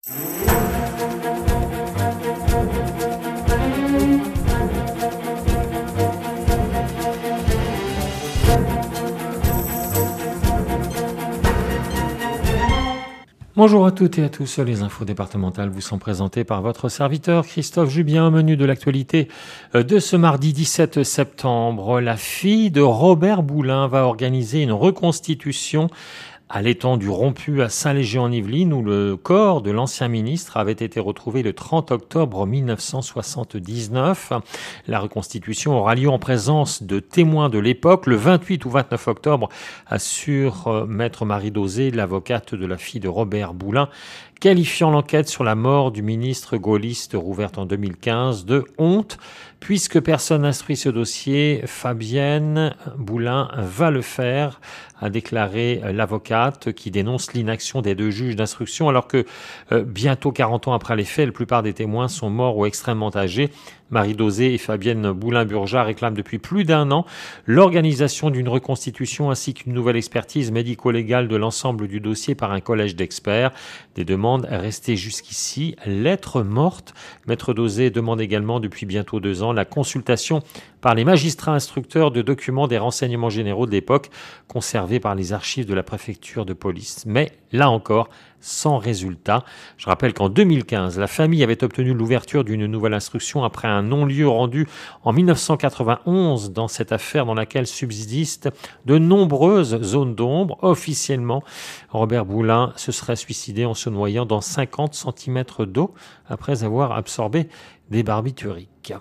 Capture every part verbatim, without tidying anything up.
Bonjour à toutes et à tous, les infos départementales vous sont présentées par votre serviteur Christophe Jubien. Au menu de l'actualité de ce mardi dix-sept septembre, la fille de Robert Boulin va organiser une reconstitution à l'étang du Rompu à Saint-Léger-en-Yvelines, où le corps de l'ancien ministre avait été retrouvé le trente octobre mille neuf cent soixante-dix-neuf. La reconstitution aura lieu en présence de témoins de l'époque. Le vingt-huit ou vingt-neuf octobre, assure maître Marie Dosé, l'avocate de la fille de Robert Boulin, qualifiant l'enquête sur la mort du ministre gaulliste rouverte en deux mille quinze de honte. Puisque personne n'instruit ce dossier, Fabienne Boulin va le faire, a déclaré l'avocate qui dénonce l'inaction des deux juges d'instruction alors que euh, bientôt quarante ans après les faits, la plupart des témoins sont morts ou extrêmement âgés. Marie Dosé et Fabienne Boulin-Burja réclament depuis plus d'un an l'organisation d'une reconstitution ainsi qu'une nouvelle expertise médico-légale de l'ensemble du dossier par un collège d'experts. Des demandes restées jusqu'ici lettres mortes. Maître Dosé demande également depuis bientôt deux ans la consultation par les magistrats instructeurs de documents des renseignements généraux de l'époque conservés par les archives de la préfecture de police. Mais là encore, sans résultat. Je rappelle qu'en deux mille quinze, la famille avait obtenu l'ouverture d'une nouvelle instruction après un non-lieu rendu en mille neuf cent quatre-vingt-onze dans cette affaire dans laquelle subsistent de nombreuses zones d'ombre. Officiellement, Robert Boulin se serait suicidé en se noyant dans cinquante centimètres d'eau après avoir absorbé des barbituriques.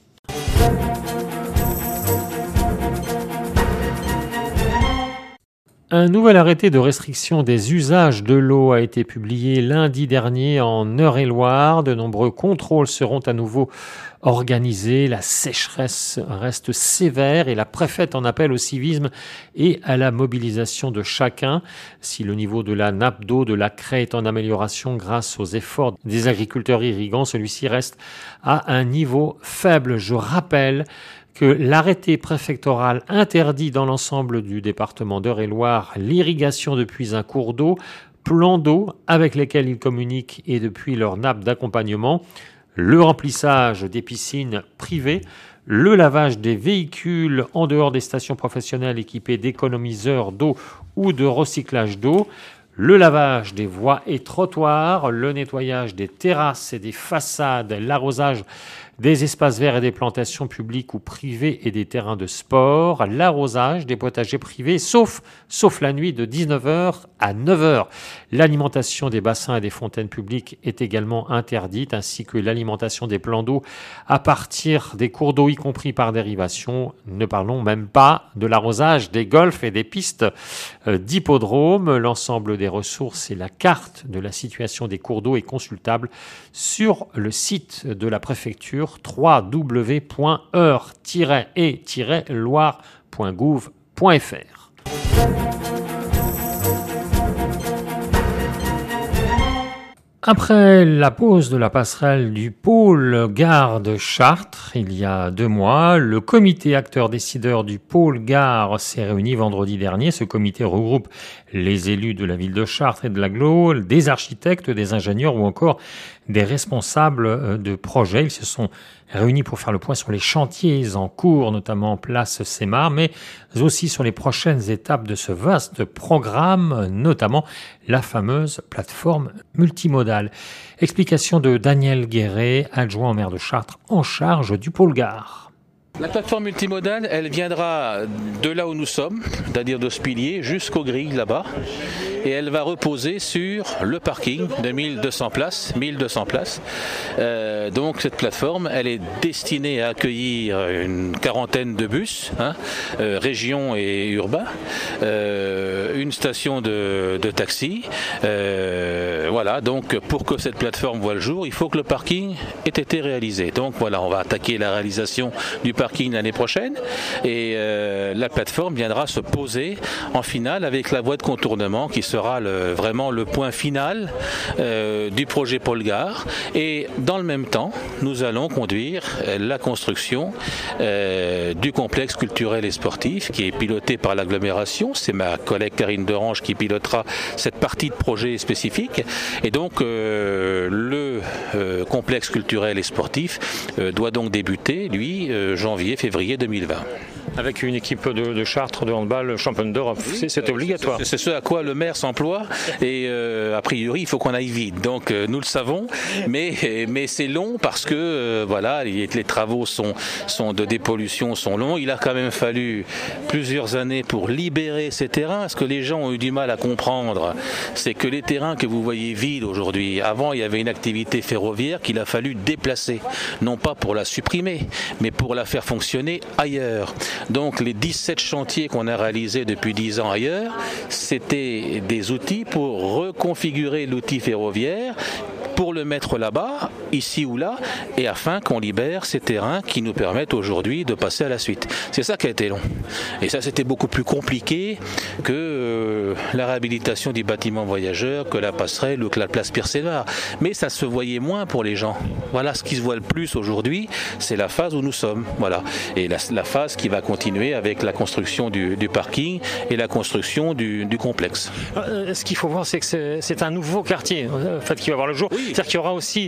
Un nouvel arrêté de restriction des usages de l'eau a été publié lundi dernier en Eure-et-Loire. De nombreux contrôles seront à nouveau organisés. La sécheresse reste sévère et la préfète en appelle au civisme et à la mobilisation de chacun. Si le niveau de la nappe d'eau de la Craie est en amélioration grâce aux efforts des agriculteurs irrigants, celui-ci reste à un niveau faible. Je rappelle que l'arrêté préfectoral interdit dans l'ensemble du département d'Eure-et-Loire l'irrigation depuis un cours d'eau, plans d'eau avec lesquels ils communiquent et depuis leur nappe d'accompagnement, le remplissage des piscines privées, le lavage des véhicules en dehors des stations professionnelles équipées d'économiseurs d'eau ou de recyclage d'eau, le lavage des voies et trottoirs, le nettoyage des terrasses et des façades, l'arrosage des espaces verts et des plantations publiques ou privées et des terrains de sport, l'arrosage des potagers privés, sauf, sauf la nuit de dix-neuf heures à neuf heures. L'alimentation des bassins et des fontaines publiques est également interdite, ainsi que l'alimentation des plans d'eau à partir des cours d'eau, y compris par dérivation. Ne parlons même pas de l'arrosage des golfs et des pistes d'hippodrome. L'ensemble des ressources et la carte de la situation des cours d'eau est consultable sur le site de la préfecture w w w point eure et loire point gouv point f r. Après la pose de la passerelle du pôle gare de Chartres, il y a deux mois, le comité acteur-décideur du pôle gare s'est réuni vendredi dernier. Ce comité regroupe les élus de la ville de Chartres et de l'agglo, des architectes, des ingénieurs ou encore des responsables de projets. Ils se sont réunis pour faire le point sur les chantiers en cours, notamment place Sémar, mais aussi sur les prochaines étapes de ce vaste programme, notamment la fameuse plateforme multimodale. Explication de Daniel Guéret, adjoint au maire de Chartres, en charge du pôle gare. La plateforme multimodale, elle viendra de là où nous sommes, c'est-à-dire de ce pilier, jusqu'aux grilles là-bas, et elle va reposer sur le parking de mille deux cents places. mille deux cents places. Euh, donc cette plateforme, elle est destinée à accueillir une quarantaine de bus, hein, euh, région et urbain, euh, une station de, de taxi. Euh, voilà, donc pour que cette plateforme voie le jour, il faut que le parking ait été réalisé. Donc voilà, on va attaquer la réalisation du parking l'année prochaine et euh, la plateforme viendra se poser en finale avec la voie de contournement qui sera le, vraiment le point final euh, du projet Pôle Gare. Et dans le même temps, nous allons conduire euh, la construction euh, du complexe culturel et sportif qui est piloté par l'agglomération. C'est ma collègue Karine Derange qui pilotera cette partie de projet spécifique. Et donc euh, le euh, complexe culturel et sportif euh, doit donc débuter, lui, euh, janvier-février deux mille vingt. Avec une équipe de, de Chartres de handball championne d'Europe, oui, c'est, c'est obligatoire. C'est, c'est ce à quoi le maire s'emploie et euh, a priori il faut qu'on aille vite. Donc euh, nous le savons, mais mais c'est long parce que euh, voilà les, les travaux sont sont de dépollution sont longs. Il a quand même fallu plusieurs années pour libérer ces terrains. Ce que les gens ont eu du mal à comprendre, c'est que les terrains que vous voyez vides aujourd'hui, avant il y avait une activité ferroviaire qu'il a fallu déplacer, non pas pour la supprimer, mais pour la faire fonctionner ailleurs. Donc les dix-sept chantiers qu'on a réalisés depuis dix ans ailleurs, c'était des outils pour reconfigurer l'outil ferroviaire, pour le mettre là-bas, ici ou là, et afin qu'on libère ces terrains qui nous permettent aujourd'hui de passer à la suite. C'est ça qui a été long. Et ça, c'était beaucoup plus compliqué que euh, la réhabilitation du bâtiment voyageur, que la passerelle ou que la place Pierre-Sévard. Mais ça se voyait moins pour les gens. Voilà, ce qui se voit le plus aujourd'hui, c'est la phase où nous sommes. Voilà. Et la, la phase qui va continuer avec la construction du, du parking et la construction du, du complexe. Euh, ce qu'il faut voir, c'est que c'est, c'est un nouveau quartier en fait, qui va voir le jour. Oui. C'est-à-dire qu'il y aura aussi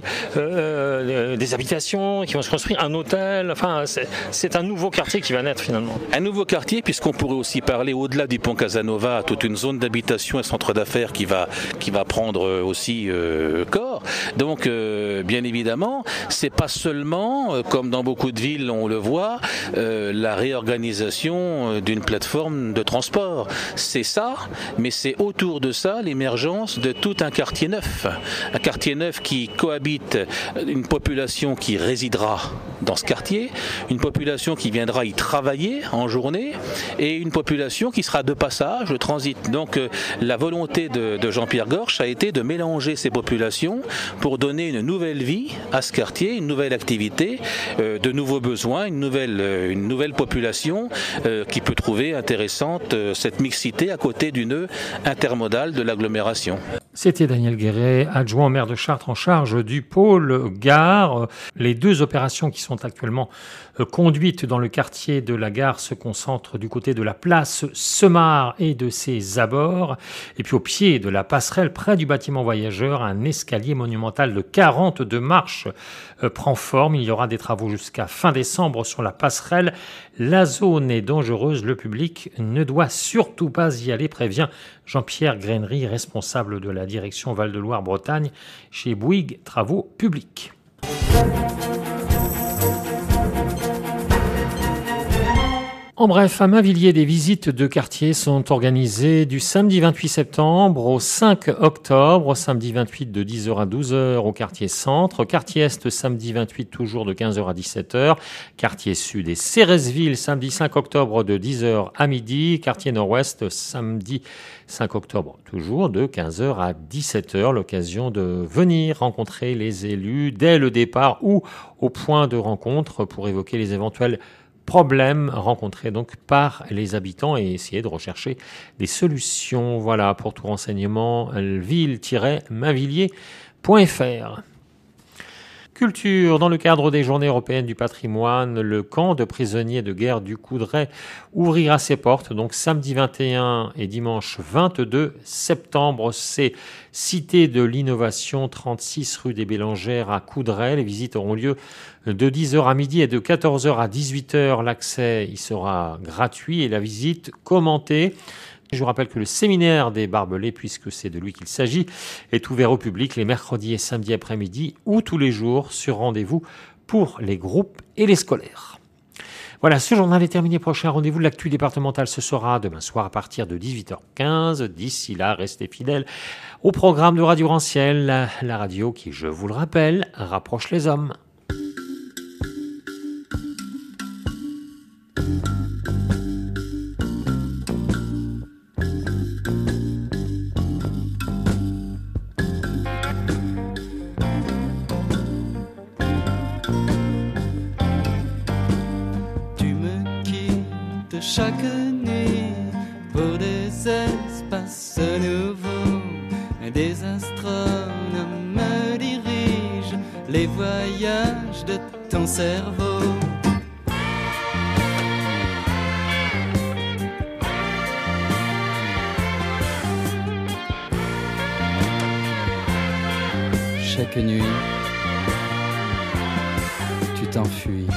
euh, des habitations qui vont se construire, un hôtel, enfin c'est, c'est un nouveau quartier qui va naître finalement. Un nouveau quartier, puisqu'on pourrait aussi parler au-delà du pont Casanova, toute une zone d'habitation et centre d'affaires qui va, qui va prendre aussi euh, corps. Donc euh, bien évidemment, c'est pas seulement, euh, comme dans beaucoup de villes on le voit, euh, la réorganisation d'une plateforme de transport. C'est ça, mais c'est autour de ça l'émergence de tout un quartier neuf. Un quartier neuf qui cohabite une population qui résidera dans ce quartier, une population qui viendra y travailler en journée et une population qui sera de passage, de transit. Donc euh, la volonté de, de Jean-Pierre Gorch a été de mélanger ces populations pour donner une nouvelle vie à ce quartier, une nouvelle activité, euh, de nouveaux besoins, une nouvelle, euh, une nouvelle population euh, qui peut trouver intéressante euh, cette mixité à côté du nœud intermodal de l'agglomération. C'était Daniel Guéret, adjoint au maire de Chartres en charge du pôle gare. Les deux opérations qui sont actuellement conduites dans le quartier de la gare se concentrent du côté de la place Semard et de ses abords. Et puis au pied de la passerelle, près du bâtiment voyageur, un escalier monumental de quarante-deux marches prend forme. Il y aura des travaux jusqu'à fin décembre sur la passerelle. La zone est dangereuse, le public ne doit surtout pas y aller, prévient Jean-Pierre Grainery, responsable de la direction Val-de-Loire-Bretagne chez Bouygues Travaux Publics. En bref, à Mainvilliers, des visites de quartier sont organisées du samedi vingt-huit septembre au cinq octobre. Samedi vingt-huit de dix heures à douze heures au quartier centre. Quartier est, samedi vingt-huit, toujours de quinze heures à dix-sept heures. Quartier sud et Cérèzeville, samedi cinq octobre de dix heures à midi. Quartier nord-ouest, samedi cinq octobre, toujours de quinze heures à dix-sept heures. L'occasion de venir rencontrer les élus dès le départ ou au point de rencontre pour évoquer les éventuels problèmes rencontrés donc par les habitants et essayer de rechercher des solutions. Voilà, pour tout renseignement, ville tiret mainvilliers point f r. Culture, dans le cadre des Journées européennes du patrimoine, le camp de prisonniers de guerre du Coudray ouvrira ses portes, donc samedi vingt et un et dimanche vingt-deux septembre. C'est Cité de l'Innovation, trente-six rue des Bélangères à Coudray. Les visites auront lieu de dix heures à midi et de quatorze heures à dix-huit heures. L'accès y sera gratuit et la visite commentée. Je vous rappelle que le séminaire des barbelés, puisque c'est de lui qu'il s'agit, est ouvert au public les mercredis et samedis après-midi ou tous les jours sur rendez-vous pour les groupes et les scolaires. Voilà, ce journal est terminé. Prochain rendez-vous de l'actu départementale, ce sera demain soir à partir de dix-huit heures quinze. D'ici là, restez fidèles au programme de Radio Ranciel, la, la radio qui, je vous le rappelle, rapproche les hommes. Chaque nuit pour des espaces nouveaux, des astronomes dirigent les voyages de ton cerveau. Chaque nuit, tu t'enfuis.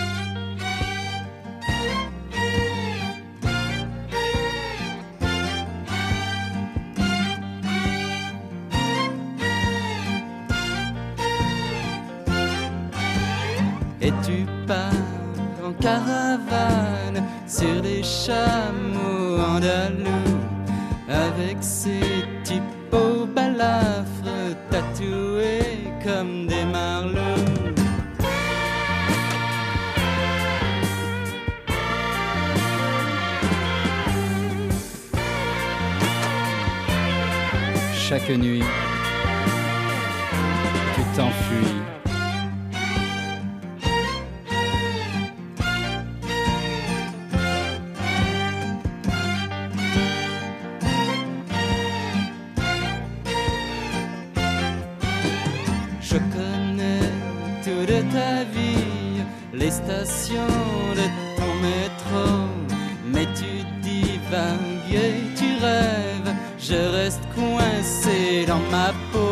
Et tu pars en caravane sur des chameaux andalous avec ces typos balafres tatoués comme des marlots. Chaque nuit, tu t'enfuis. Je connais toute ta vie, les stations de ton métro, mais tu divagues et tu rêves, je reste coincé dans ma peau.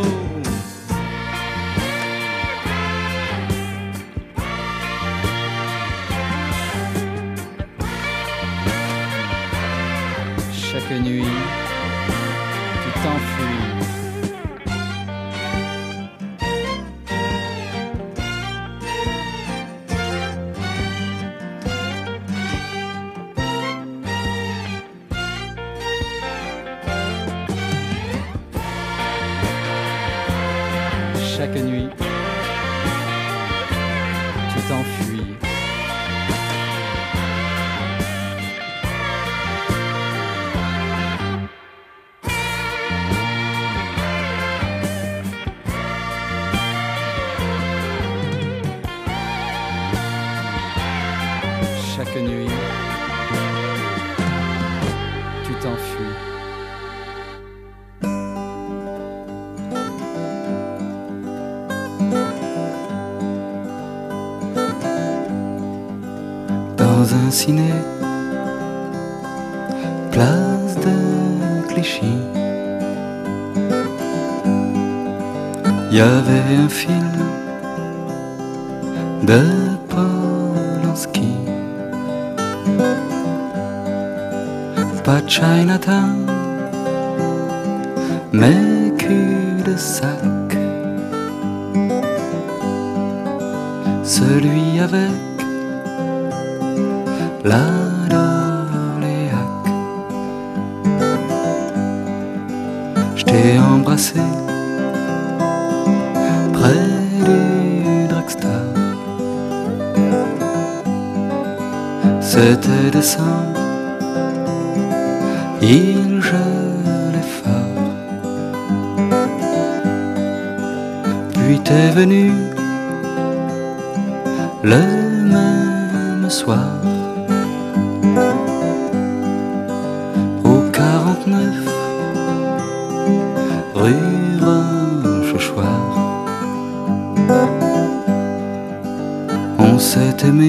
Chaque nuit, tu t'enfuis. Chaque nuit, tu t'enfuis. Chaque nuit, tu t'enfuis. Dans un ciné, place de Clichy, il y avait un film de Polanski. Pas Chinatown, mais cul-de-sac. Celui avec la Doléac. Je t'ai embrassé près du drugstore. C'était décembre, il gelait fort. Puis t'es venu le même soir au quarante-neuf rue Rochechouart. On s'est aimé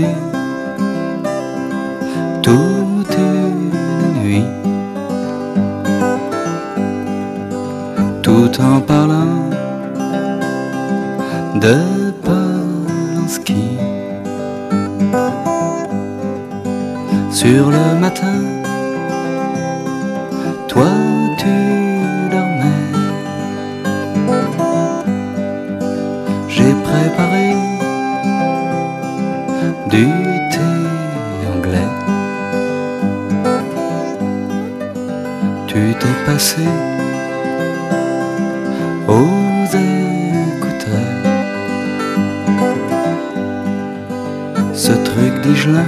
toute une nuit, tout en parlant de Polanski. Sur le matin, toi tu dormais. J'ai préparé du thé anglais. Tu t'es passé aux écouteurs ce truc d'Igelin.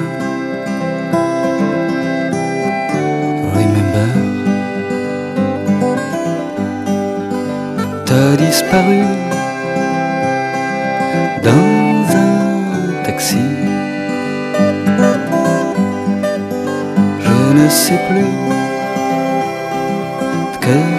T'as disparu dans un taxi. Je ne sais plus que